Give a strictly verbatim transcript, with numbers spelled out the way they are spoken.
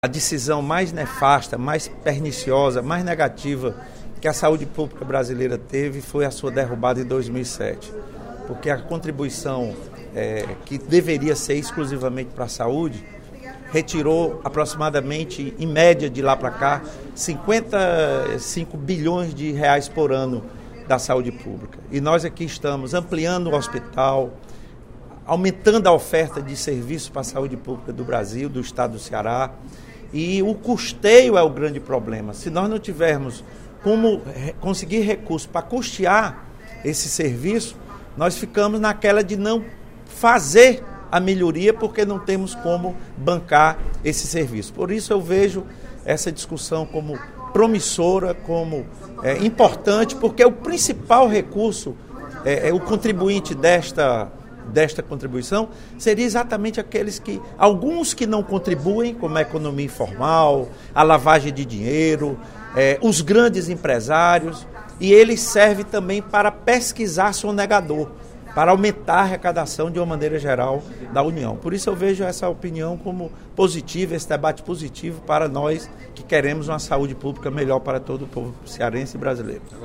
A decisão mais nefasta, mais perniciosa, mais negativa que a saúde pública brasileira teve foi a sua derrubada em dois mil e sete. Porque a contribuição é, que deveria ser exclusivamente para a saúde, retirou aproximadamente, em média de lá para cá, cinquenta e cinco bilhões de reais por ano da saúde pública. E nós aqui estamos ampliando o hospital, aumentando a oferta de serviços para a saúde pública do Brasil, do estado do Ceará. E o custeio é o grande problema. Se nós não tivermos como conseguir recursos para custear esse serviço, nós ficamos naquela de não fazer a melhoria porque não temos como bancar esse serviço. Por isso eu vejo essa discussão como promissora, como é, importante, porque o principal recurso, é, é o contribuinte desta desta contribuição, seria exatamente aqueles que, alguns que não contribuem, como a economia informal, a lavagem de dinheiro, eh, os grandes empresários, e ele serve também para pesquisar sonegador, para aumentar a arrecadação de uma maneira geral da União. Por isso eu vejo essa opinião como positiva, esse debate positivo para nós que queremos uma saúde pública melhor para todo o povo cearense e brasileiro.